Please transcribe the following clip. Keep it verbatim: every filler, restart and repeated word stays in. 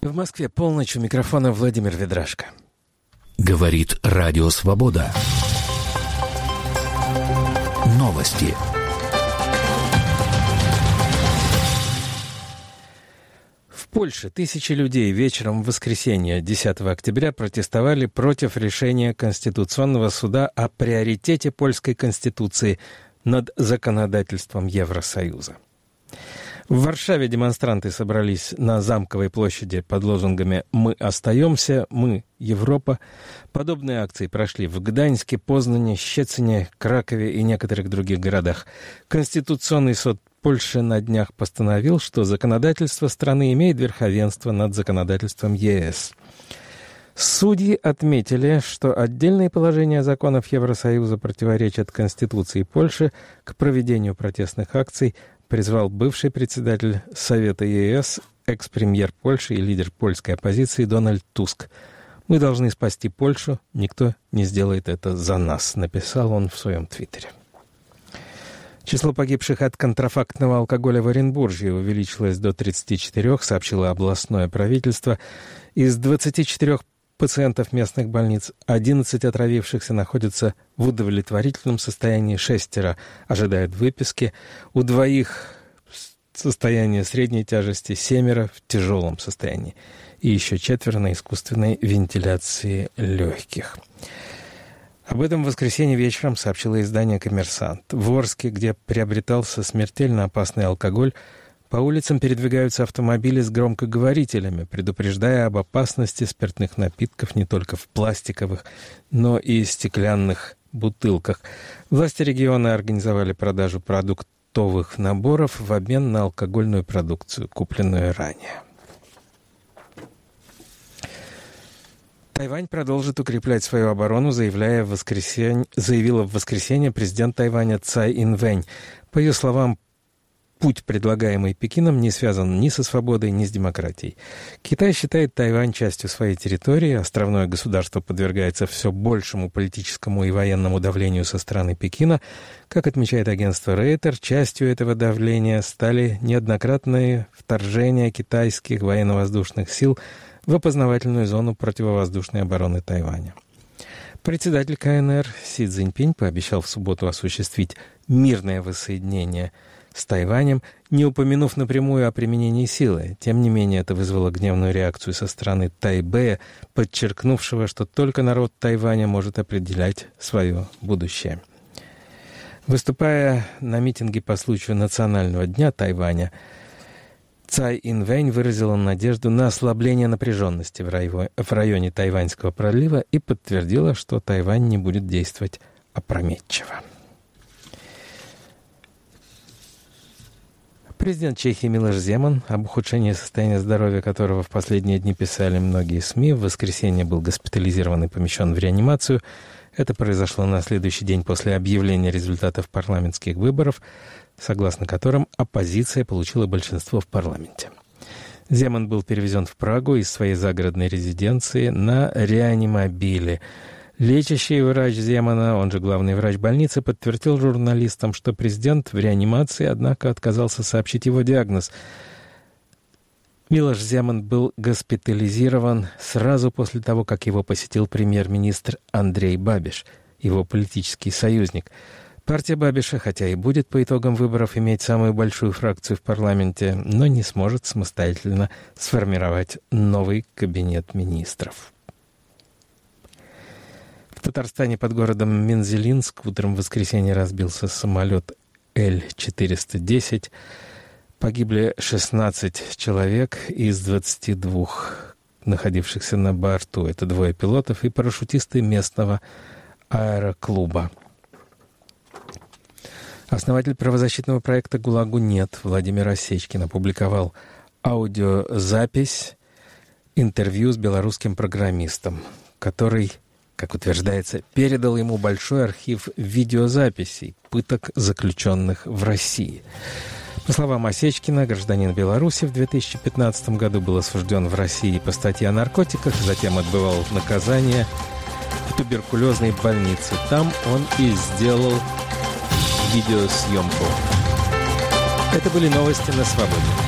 В Москве полночь, у микрофона Владимир Ведрашко. Говорит Радио Свобода. Новости. В Польше тысячи людей вечером в воскресенье, десятого октября, протестовали против решения Конституционного суда о приоритете польской конституции над законодательством Евросоюза. В Варшаве демонстранты собрались на Замковой площади под лозунгами «Мы остаемся», «Мы Европа». Подобные акции прошли в Гданьске, Познане, Щецине, Кракове и некоторых других городах. Конституционный суд Польши на днях постановил, что законодательство страны имеет верховенство над законодательством ЕС. Судьи отметили, что отдельные положения законов Евросоюза противоречат Конституции Польши. К проведению протестных акций призвал бывший председатель Совета ЕС, экс-премьер Польши и лидер польской оппозиции Дональд Туск. «Мы должны спасти Польшу, никто не сделает это за нас», — написал он в своем твиттере. Число погибших от контрафактного алкоголя в Оренбурге увеличилось до тридцати четырёх, сообщило областное правительство. Из двадцати четырёх пациентов местных больниц одиннадцать отравившихся находятся в удовлетворительном состоянии, шестеро ожидают выписки, у двоих состояние средней тяжести, семеро в тяжелом состоянии и еще четверо на искусственной вентиляции легких. Об этом в воскресенье вечером сообщило издание «Коммерсант». В Орске, где приобретался смертельно опасный алкоголь, по улицам передвигаются автомобили с громкоговорителями, предупреждая об опасности спиртных напитков не только в пластиковых, но и стеклянных бутылках. Власти региона организовали продажу продуктовых наборов в обмен на алкогольную продукцию, купленную ранее. Тайвань продолжит укреплять свою оборону, заявляя в воскресенье, заявила в воскресенье президент Тайваня Цай Инвэнь. По ее словам, путь, предлагаемый Пекином, не связан ни со свободой, ни с демократией. Китай считает Тайвань частью своей территории, островное государство подвергается все большему политическому и военному давлению со стороны Пекина. Как отмечает агентство Рейтер, частью этого давления стали неоднократные вторжения китайских военно-воздушных сил в опознавательную зону противовоздушной обороны Тайваня. Председатель КНР Си Цзиньпинь пообещал в субботу осуществить мирное воссоединение с Тайванем, не упомянув напрямую о применении силы. Тем не менее, это вызвало гневную реакцию со стороны Тайбэя, подчеркнувшего, что только народ Тайваня может определять свое будущее. Выступая на митинге по случаю Национального дня Тайваня, Цай Инвэнь выразила надежду на ослабление напряженности в районе, в районе Тайваньского пролива и подтвердила, что Тайвань не будет действовать опрометчиво. Президент Чехии Милош Земан, об ухудшении состояния здоровья которого в последние дни писали многие СМИ, в воскресенье был госпитализирован и помещен в реанимацию. Это произошло на следующий день после объявления результатов парламентских выборов, согласно которым оппозиция получила большинство в парламенте. Земан был перевезен в Прагу из своей загородной резиденции на реанимобиле. Лечащий врач Земана, он же главный врач больницы, подтвердил журналистам, что президент в реанимации, однако отказался сообщить его диагноз. Милош Земан был госпитализирован сразу после того, как его посетил премьер-министр Андрей Бабиш, его политический союзник. Партия Бабиша, хотя и будет по итогам выборов иметь самую большую фракцию в парламенте, но не сможет самостоятельно сформировать новый кабинет министров. В Татарстане под городом Мензелинск утром в воскресенье разбился самолет Эл четыреста десять. Погибли шестнадцать человек из двадцати двух, находившихся на борту. Это двое пилотов и парашютисты местного аэроклуба. Основатель правозащитного проекта «ГУЛАГу нет» Владимир Осечкин опубликовал аудиозапись интервью с белорусским программистом, который, как утверждается, передал ему большой архив видеозаписей пыток заключенных в России. По словам Осечкина, гражданин Беларуси в две тысячи пятнадцатом году был осужден в России по статье о наркотиках, затем отбывал наказание в туберкулезной больнице. Там он и сделал видеосъемку. Это были новости на Свободе.